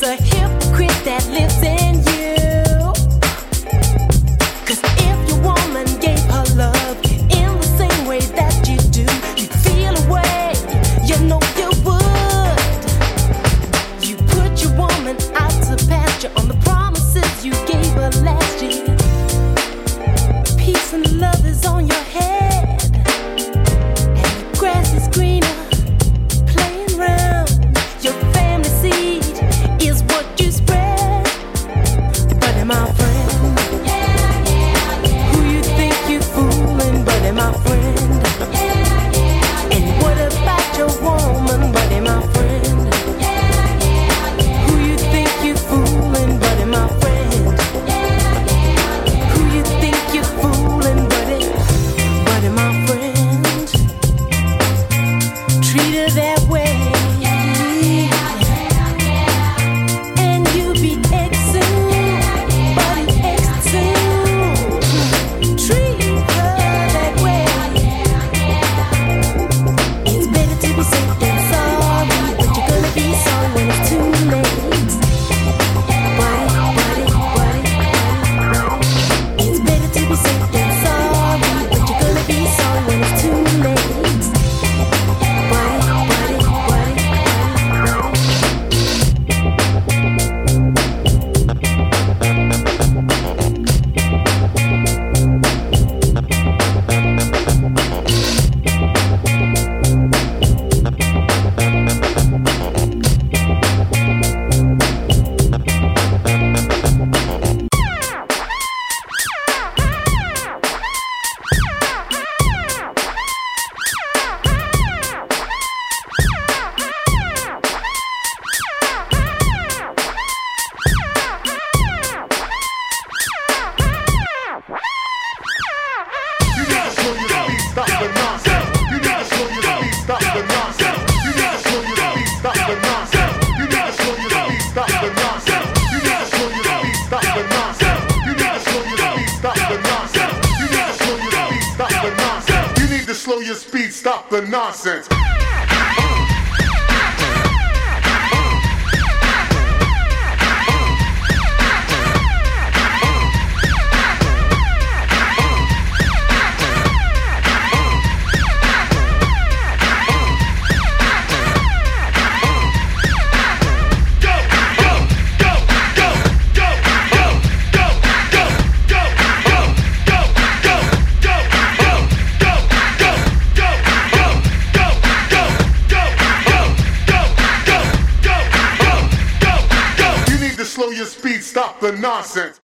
the hypocrite that lives in you. 'Cause if your woman gave her love in the same way that you do, you'd feel a way, you know you would. You put your woman out to pasture on the promises you gave her last year. Peace and love is on your head, and the grass is greener. Playing round, your family seed is what you spread. Buddy, my friend, who you think you fooling? Buddy, my friend. And what about your woman? Buddy, my friend. Who you think you fooling? Buddy, my friend. Who you think you fooling? Buddy, my friend. Treat her that way, and you be exing, buddy, exing. Treat her that way. It's better to be safe than sorry, but you're gonna be sorry when it's too late. Buddy. It's better to be safe than sorry, but you're gonna be sorry when it's too late. Slow your speed, stop the nonsense. Slow your speed, stop the nonsense.